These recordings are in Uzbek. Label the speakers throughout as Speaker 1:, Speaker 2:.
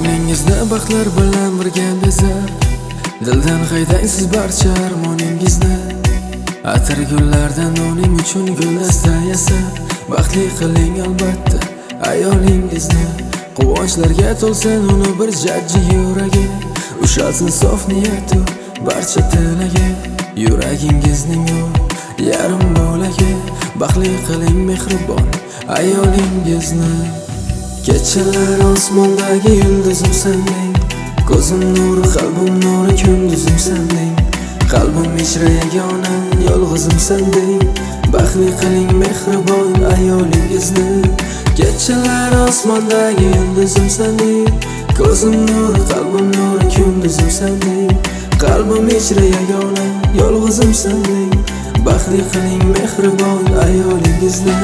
Speaker 1: Ko'nglingizni baxtlar bilan birga bezab, dildan haydang siz barcha armoningizni. Atir gullardan uning uchun guldasta yasab, baxtli qiling albatta ayolingizni. Quvonchlarga to'lsin uni bir jajji yuragi, ushalsin sof niyatu barcha tilagi. Yuragingizning u yarim bo'lagi, baxtli qiling mehribon ayolingizni. Kechalar osmondagi yulduzim sending, ko'zim nuri, qalbim nuri, kunduzim sending. Qalbim ichra yagona, yolg'izim sending. Baxtli qiling mehribon ayolingizni. Kechalar osmondagi yulduzim sending, ko'zim nuri, qalbim nuri, kunduzim sending. Qalbim ichra yagona, yolg'izim sending. Baxtli qiling mehribon ayolingizni.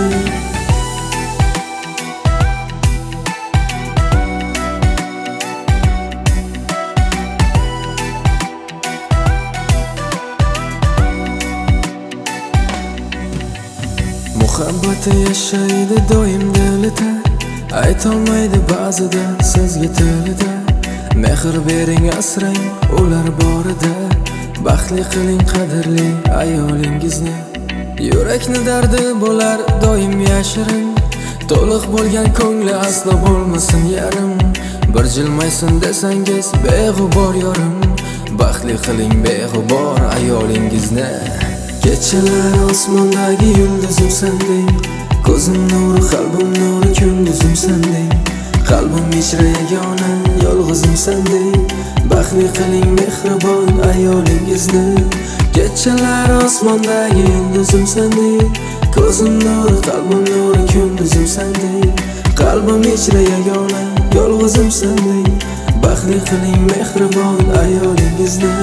Speaker 1: Muhabbati yashaydi doim dilida, aytolmaydi ba'zida sizga tilida. Mehr bering, asrang ular borida, baxtli qiling qadrli ayolingizni. Yurakni dardi bo'lar doim yashirin, to'liq bo'lgan ko'ngli aslo bo'lmasin yarim. Bir jilmaysin desangiz beg'ubor yorim, baxtli qiling beg'ubor ayolingizni. Kechalar osmondagi yulduzim sending, ko'zim nuri, qalbim nuri, kunduzim sending. Qalbim ichra yagona, yolg'izim sending. Baxtli qiling mehribon ayolingizni. Kechalar osmondagi yulduzim sending, ko'zim nuri, qalbim nuri, kunduzim sending. Qalbim ichra yagona, yolg'izim sending. Baxtli qiling mehribon ayolingizni.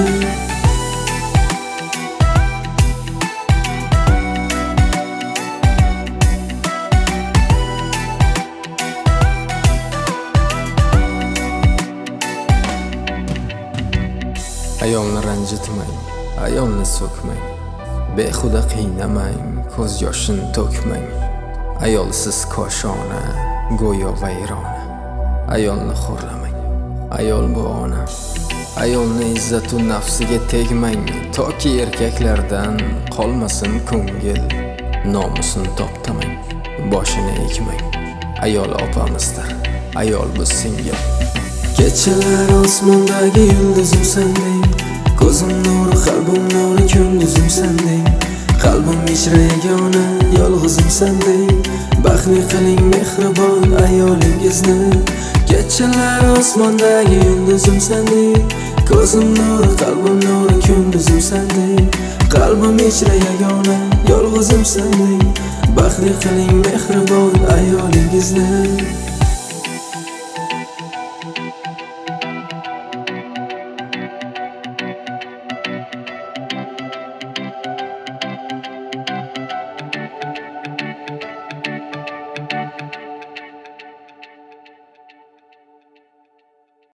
Speaker 1: Ayolni ranjitmang, ayolni so'kmang, behuda qiynamang, ko'z yoshin to'kmang. Ayolsiz koshona, go'yo vayrona. Ayolni xo'rlamang, ayol bu ona. Ayolni izzatu nafsiga tegmang, toki erkaklardan qolmasin ko'ngil. Nomusini toptamang, boshini egmang. Ayol opamizdir, ayol bu singil. Kechalar osmondagi yulduzim sending, ko'zim nuri, qalbim nuri, kunduzim sending. Qalbim ichra yagona, yolg'izim sending. Baxtli qiling mehribon ayolingizni. Kechalar osmondagi yulduzim sending, ko'zim nuri, qalbim nuri, kunduzim sending. Qalbim ichra yagona, yolg'izim sending. Baxtli qiling mehribon ayolingizni.